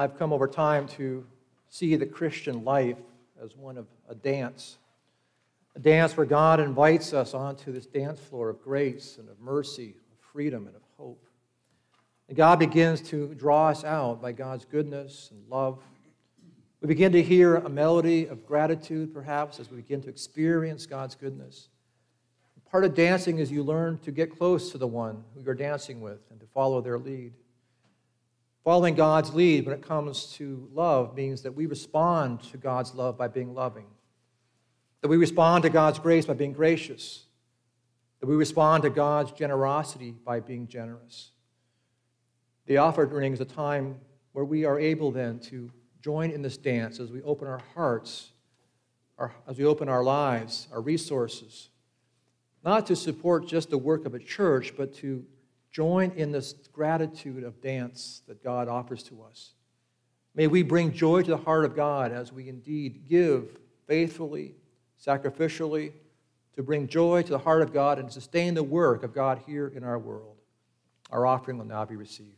I've come over time to see the Christian life as one of a dance where God invites us onto this dance floor of grace and of mercy, of freedom and of hope. And God begins to draw us out by God's goodness and love. We begin to hear a melody of gratitude, perhaps, as we begin to experience God's goodness. Part of dancing is you learn to get close to the one who you're dancing with and to follow their lead. Following God's lead when it comes to love means that we respond to God's love by being loving, that we respond to God's grace by being gracious, that we respond to God's generosity by being generous. The offering is a time where we are able then to join in this dance as we open our hearts, as we open our lives, our resources, not to support just the work of a church, but to join in this gratitude of dance that God offers to us. May we bring joy to the heart of God as we indeed give faithfully, sacrificially, to bring joy to the heart of God and sustain the work of God here in our world. Our offering will now be received.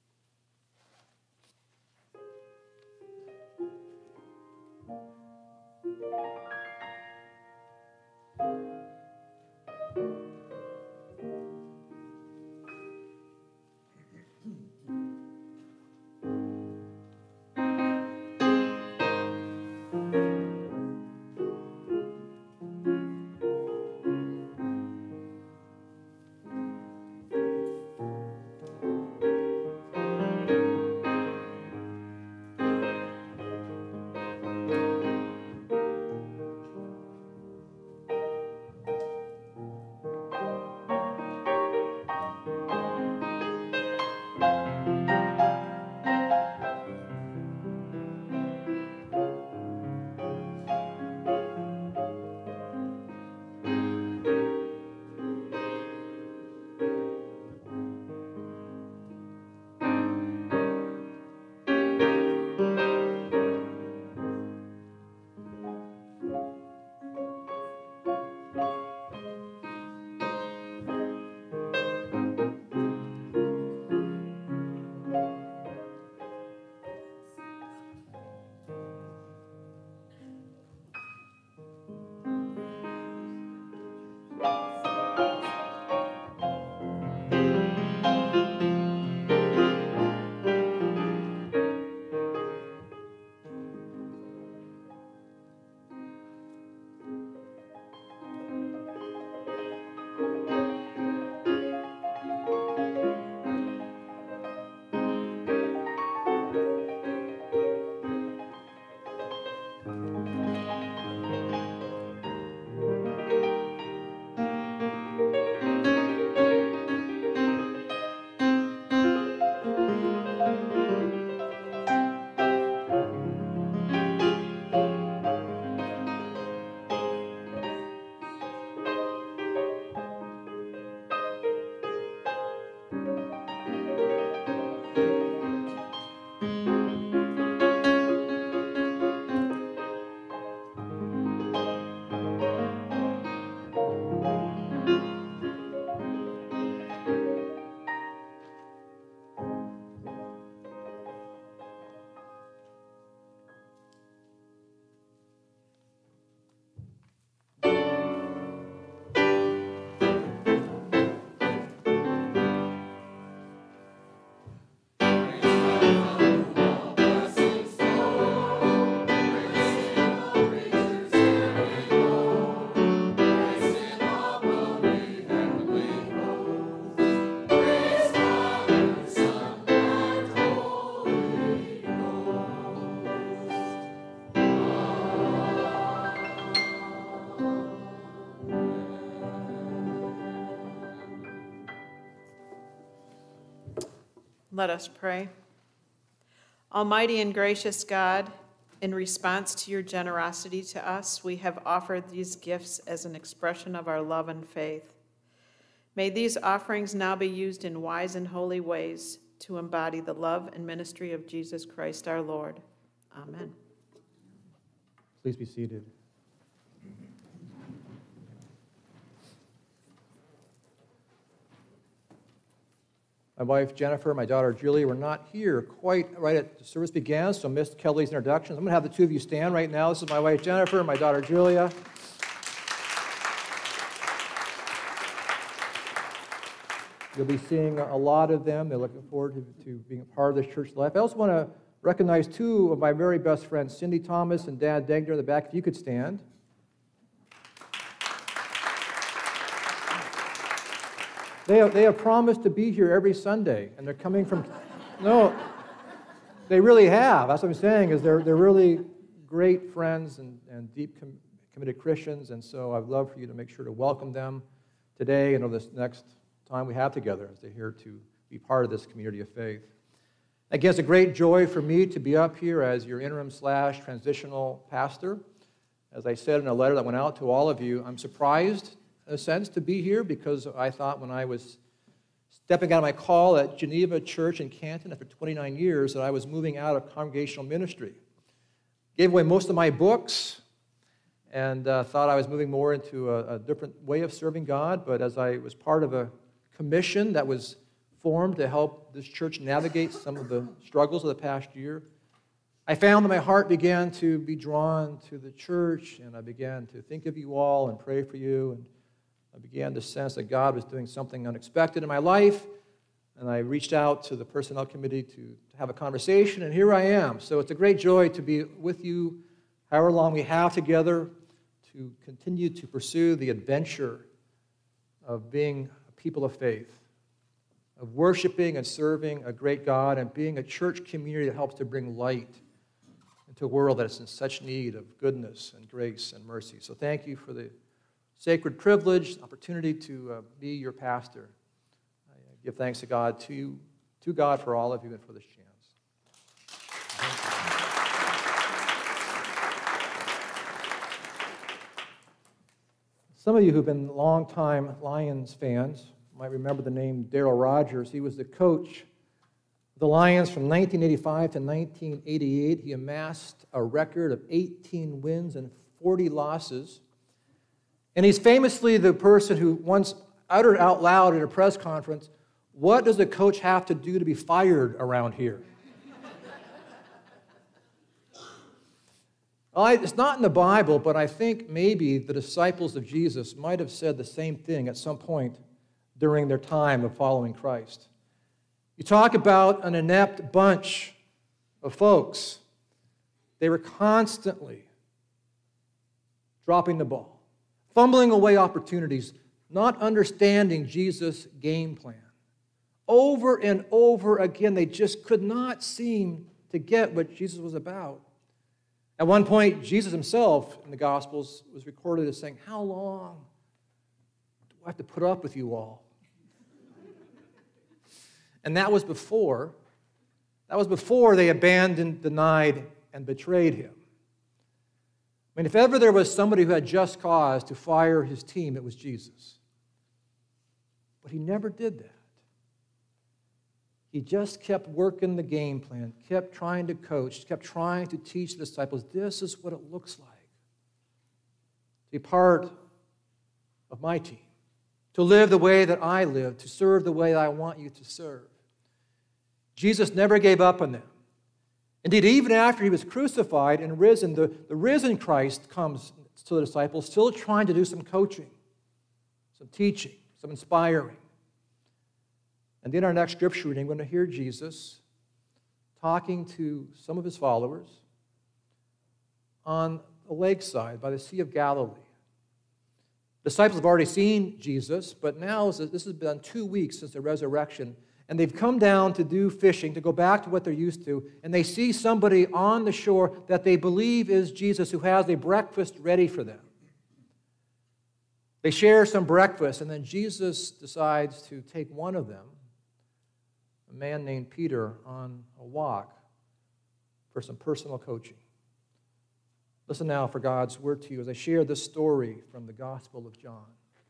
Let us pray. Almighty and gracious God, in response to your generosity to us, we have offered these gifts as an expression of our love and faith. May these offerings now be used in wise and holy ways to embody the love and ministry of Jesus Christ our Lord. Amen. Please be seated. My wife Jennifer, my daughter Julia were not here quite right at the service began, so I missed Kelly's introductions. I'm going to have the two of you stand right now. This is my wife Jennifer, my daughter Julia. You'll be seeing a lot of them. They're looking forward to being a part of this church life. I also want to recognize two of my very best friends, Cindy Thomas and Dad Degner in the back, if you could stand. They have promised to be here every Sunday, and they're coming from, no, they really have. That's what I'm saying, is they're really great friends and deep committed Christians, and so I'd love for you to make sure to welcome them today and over this next time we have together as they're here to be part of this community of faith. Again, it's a great joy for me to be up here as your interim/transitional pastor. As I said in a letter that went out to all of you, I'm surprised, in a sense, to be here because I thought when I was stepping out of my call at Geneva Church in Canton after 29 years that I was moving out of congregational ministry. Gave away most of my books and thought I was moving more into a different way of serving God, but as I was part of a commission that was formed to help this church navigate some of the struggles of the past year, I found that my heart began to be drawn to the church, and I began to think of you all and pray for you, and I began to sense that God was doing something unexpected in my life, and I reached out to the personnel committee to have a conversation, and here I am. So it's a great joy to be with you however long we have together to continue to pursue the adventure of being a people of faith, of worshiping and serving a great God and being a church community that helps to bring light into a world that is in such need of goodness and grace and mercy. So thank you for the sacred privilege, opportunity to be your pastor. I give thanks to God for all of you and for this chance. Some of you who've been long-time Lions fans might remember the name Darryl Rogers. He was the coach of the Lions from 1985 to 1988. He amassed a record of 18 wins and 40 losses. And he's famously the person who once uttered out loud at a press conference, "What does a coach have to do to be fired around here?" Well, it's not in the Bible, but I think maybe the disciples of Jesus might have said the same thing at some point during their time of following Christ. You talk about an inept bunch of folks. They were constantly dropping the ball, fumbling away opportunities, not understanding Jesus' game plan. Over and over again, they just could not seem to get what Jesus was about. At one point, Jesus himself in the Gospels was recorded as saying, "How long do I have to put up with you all?" And that was before they abandoned, denied, and betrayed him. I mean, if ever there was somebody who had just cause to fire his team, it was Jesus. But he never did that. He just kept working the game plan, kept trying to coach, kept trying to teach the disciples, this is what it looks like to be part of my team, to live the way that I live, to serve the way I want you to serve. Jesus never gave up on them. Indeed, even after he was crucified and risen, the risen Christ comes to the disciples, still trying to do some coaching, some teaching, some inspiring. And in our next scripture reading, we're going to hear Jesus talking to some of his followers on the lakeside by the Sea of Galilee. The disciples have already seen Jesus, but now this has been 2 weeks since the resurrection, and they've come down to do fishing, to go back to what they're used to, and they see somebody on the shore that they believe is Jesus who has a breakfast ready for them. They share some breakfast, and then Jesus decides to take one of them, a man named Peter, on a walk for some personal coaching. Listen now for God's word to you as I share this story from the Gospel of John.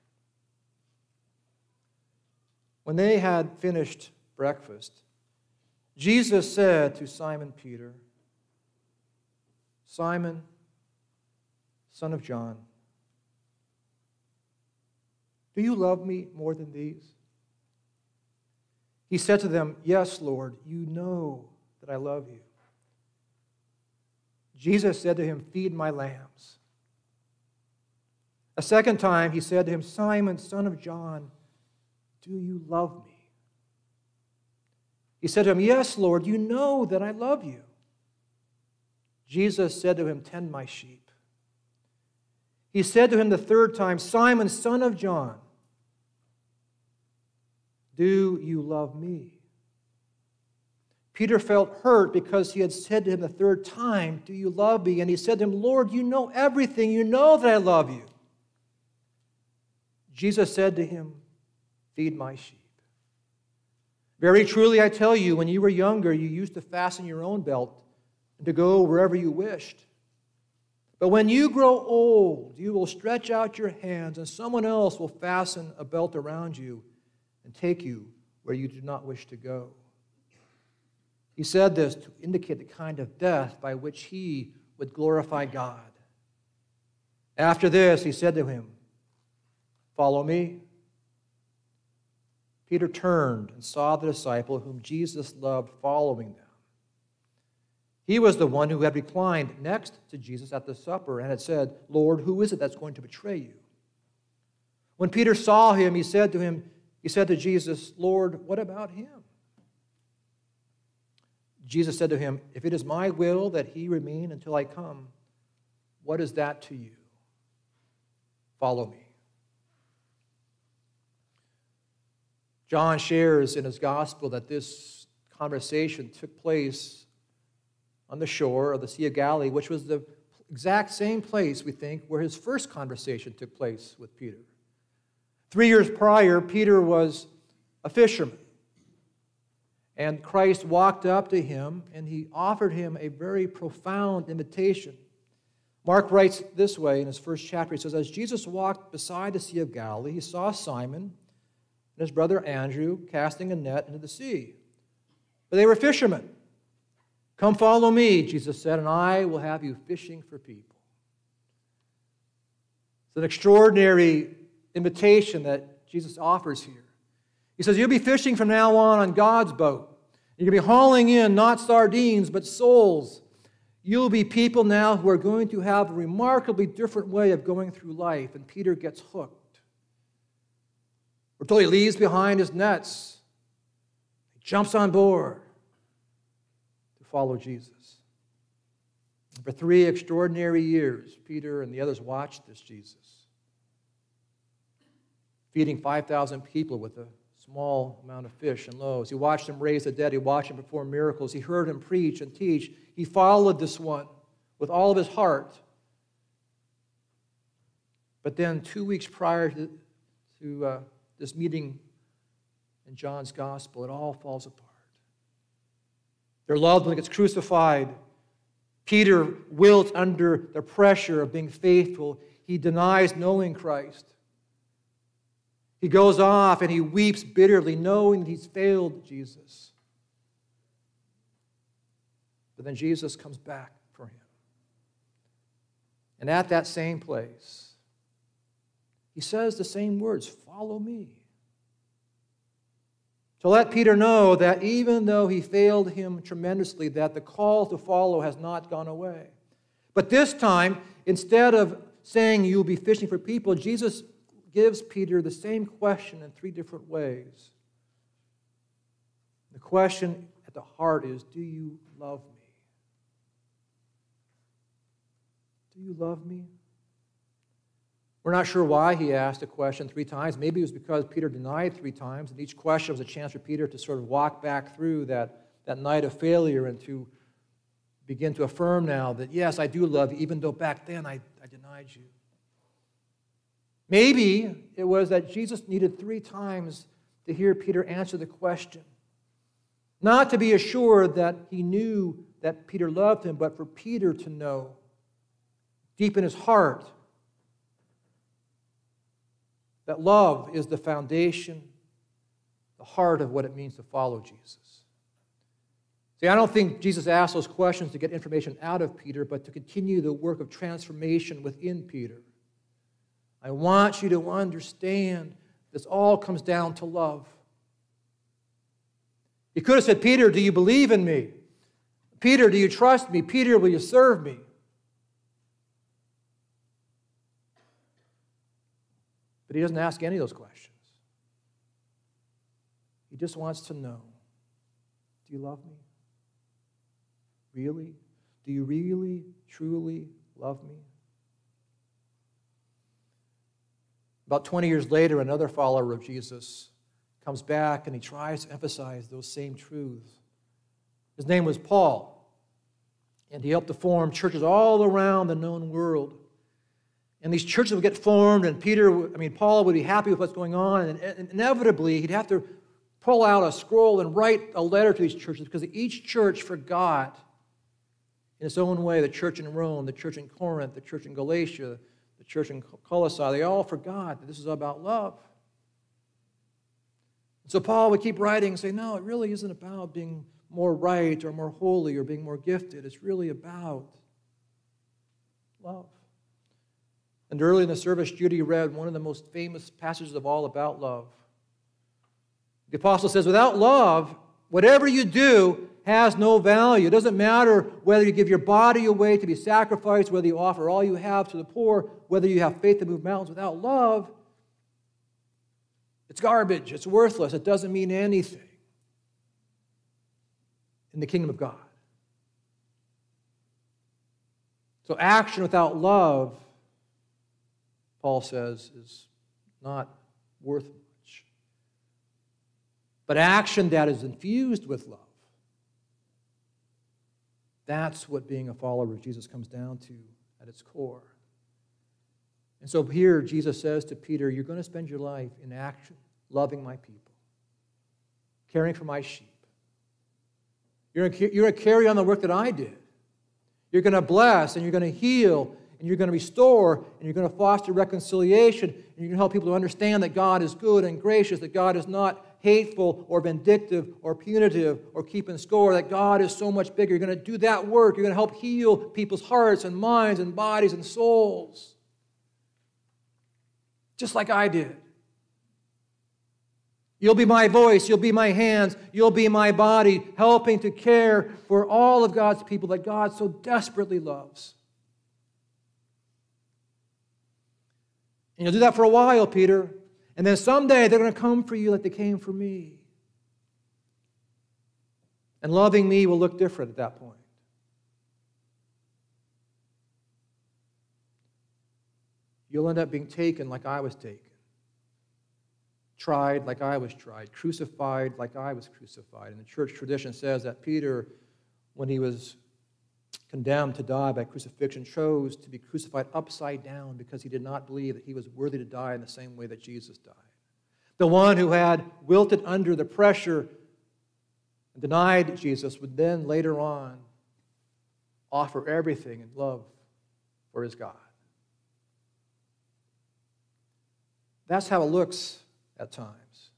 When they had finished breakfast, Jesus said to Simon Peter, "Simon, son of John, do you love me more than these?" He said to them, "Yes, Lord, you know that I love you." Jesus said to him, "Feed my lambs." A second time he said to him, "Simon, son of John, do you love me?" He said to him, "Yes, Lord, you know that I love you." Jesus said to him, "Tend my sheep." He said to him the third time, "Simon, son of John, do you love me?" Peter felt hurt because he had said to him the third time, "Do you love me?" And he said to him, "Lord, you know everything. You know that I love you." Jesus said to him, "Feed my sheep. Very truly I tell you, when you were younger, you used to fasten your own belt and to go wherever you wished. But when you grow old, you will stretch out your hands, and someone else will fasten a belt around you and take you where you do not wish to go." He said this to indicate the kind of death by which he would glorify God. After this, he said to him, "Follow me." Peter turned and saw the disciple whom Jesus loved following them. He was the one who had reclined next to Jesus at the supper and had said, "Lord, who is it that's going to betray you?" When Peter saw him, he said to Jesus, "Lord, what about him?" Jesus said to him, "If it is my will that he remain until I come, what is that to you? Follow me." John shares in his gospel that this conversation took place on the shore of the Sea of Galilee, which was the exact same place, we think, where his first conversation took place with Peter. 3 years prior, Peter was a fisherman. And Christ walked up to him, and he offered him a very profound invitation. Mark writes this way in his first chapter. He says, "As Jesus walked beside the Sea of Galilee, he saw Simon and his brother Andrew casting a net into the sea. But they were fishermen. 'Come follow me,' Jesus said, 'and I will have you fishing for people.'" It's an extraordinary invitation that Jesus offers here. He says, "You'll be fishing from now on God's boat. You're going to be hauling in not sardines, but souls. You'll be people now who are going to have a remarkably different way of going through life." And Peter gets hooked. We're told he leaves behind his nets. He jumps on board to follow Jesus. And for 3 extraordinary years, Peter and the others watched this Jesus, feeding 5,000 people with a small amount of fish and loaves. He watched him raise the dead. He watched him perform miracles. He heard him preach and teach. He followed this one with all of his heart. But then 2 weeks prior to this meeting in John's gospel, it all falls apart. Their loved one gets crucified. Peter wilts under the pressure of being faithful. He denies knowing Christ. He goes off and he weeps bitterly, knowing that he's failed Jesus. But then Jesus comes back for him. And at that same place, he says the same words, "Follow me." To let Peter know that even though he failed him tremendously, that the call to follow has not gone away. But this time, instead of saying you'll be fishing for people, Jesus gives Peter the same question in 3 different ways. The question at the heart is, do you love me? Do you love me? We're not sure why he asked the question 3 times. Maybe it was because Peter denied 3 times, and each question was a chance for Peter to sort of walk back through that night of failure and to begin to affirm now that, yes, I do love you, even though back then I denied you. Maybe it was that Jesus needed 3 times to hear Peter answer the question. Not to be assured that he knew that Peter loved him, but for Peter to know deep in his heart that love is the foundation, the heart of what it means to follow Jesus. See, I don't think Jesus asked those questions to get information out of Peter, but to continue the work of transformation within Peter. I want you to understand this all comes down to love. He could have said, Peter, do you believe in me? Peter, do you trust me? Peter, will you serve me? But he doesn't ask any of those questions. He just wants to know, do you love me? Really? Do you really, truly love me? About 20 years later, another follower of Jesus comes back and he tries to emphasize those same truths. His name was Paul, and he helped to form churches all around the known world. And these churches would get formed, and Paul would be happy with what's going on, and inevitably he'd have to pull out a scroll and write a letter to these churches because each church forgot in its own way. The church in Rome, the church in Corinth, the church in Galatia, the church in Colossae, they all forgot that this is about love. So Paul would keep writing and say, no, it really isn't about being more right or more holy or being more gifted. It's really about love. And early in the service, Judy read one of the most famous passages of all about love. The apostle says, without love, whatever you do has no value. It doesn't matter whether you give your body away to be sacrificed, whether you offer all you have to the poor, whether you have faith to move mountains. Without love, it's garbage. It's worthless. It doesn't mean anything in the kingdom of God. So action without love, Paul says, is not worth much. But action that is infused with love, that's what being a follower of Jesus comes down to at its core. And so here Jesus says to Peter, you're going to spend your life in action, loving my people, caring for my sheep. You're going to carry on the work that I did. You're going to bless, and you're going to heal, and you're going to restore, and you're going to foster reconciliation, and you're going to help people to understand that God is good and gracious, that God is not hateful or vindictive or punitive or keeping score, that God is so much bigger. You're going to do that work. You're going to help heal people's hearts and minds and bodies and souls, just like I did. You'll be my voice, you'll be my hands, you'll be my body, helping to care for all of God's people that God so desperately loves. And you'll do that for a while, Peter. And then someday they're going to come for you like they came for me. And loving me will look different at that point. You'll end up being taken like I was taken. Tried like I was tried. Crucified like I was crucified. And the church tradition says that Peter, when he was condemned to die by crucifixion, chose to be crucified upside down because he did not believe that he was worthy to die in the same way that Jesus died. The one who had wilted under the pressure and denied Jesus would then later on offer everything in love for his God. That's how it looks at times.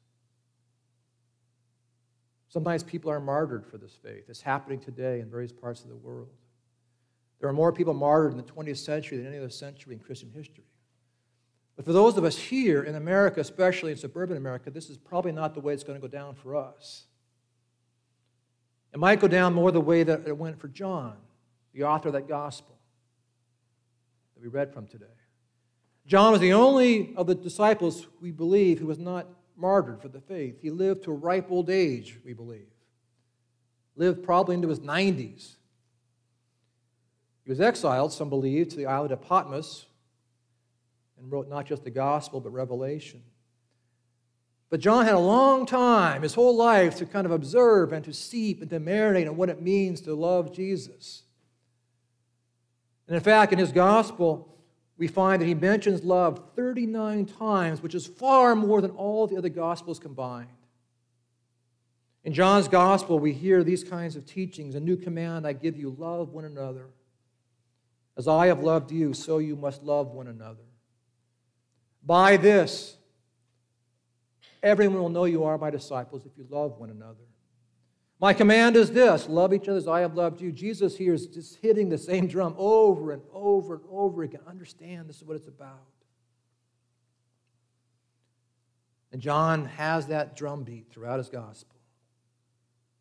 Sometimes people are martyred for this faith. It's happening today in various parts of the world. There are more people martyred in the 20th century than any other century in Christian history. But for those of us here in America, especially in suburban America, this is probably not the way it's going to go down for us. It might go down more the way that it went for John, the author of that gospel that we read from today. John was the only of the disciples, we believe, who was not martyred for the faith. He lived to a ripe old age, we believe. Lived probably into his 90s. He was exiled, some believe, to the island of Patmos and wrote not just the gospel, but Revelation. But John had a long time, his whole life, to kind of observe and to seep and to marinate on what it means to love Jesus. And in fact, in his gospel, we find that he mentions love 39 times, which is far more than all the other gospels combined. In John's gospel, we hear these kinds of teachings. A new command I give you, love one another. As I have loved you, so you must love one another. By this, everyone will know you are my disciples if you love one another. My command is this, love each other as I have loved you. Jesus here is just hitting the same drum over and over and over again. Understand this is what it's about. And John has that drumbeat throughout his gospel.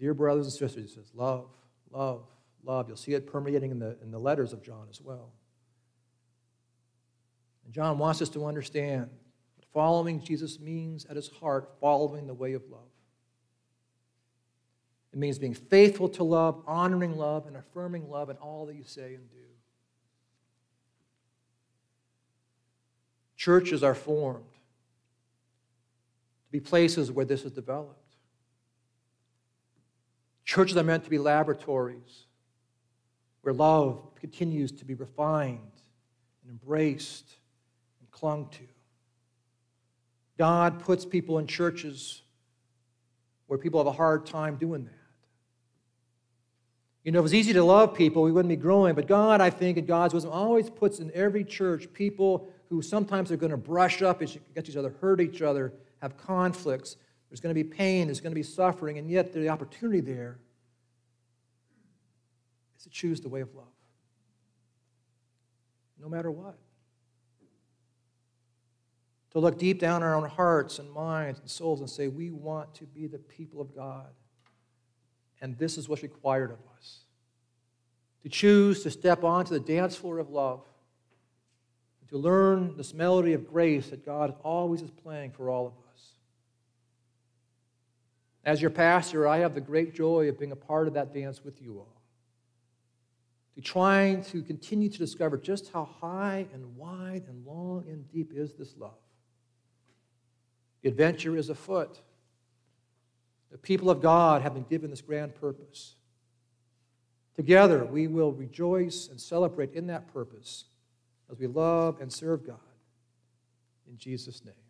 Dear brothers and sisters, he says, love, love, love. You'll see it permeating in the letters of John as well. And John wants us to understand that following Jesus means at his heart following the way of love. It means being faithful to love, honoring love, and affirming love in all that you say and do. Churches are formed to be places where this is developed. Churches are meant to be laboratories where love continues to be refined and embraced and clung to. God puts people in churches where people have a hard time doing that. You know, if it was easy to love people, we wouldn't be growing. But God, I think, in God's wisdom, always puts in every church people who sometimes are going to brush up against each other, hurt each other, have conflicts. There's going to be pain, there's going to be suffering, and yet the opportunity there is to choose the way of love, no matter what. To look deep down in our own hearts and minds and souls and say, we want to be the people of God. And this is what's required of us. To choose to step onto the dance floor of love. And to learn this melody of grace that God always is playing for all of us. As your pastor, I have the great joy of being a part of that dance with you all. To trying to continue to discover just how high and wide and long and deep is this love. The adventure is afoot. The people of God have been given this grand purpose. Together, we will rejoice and celebrate in that purpose as we love and serve God. In Jesus' name.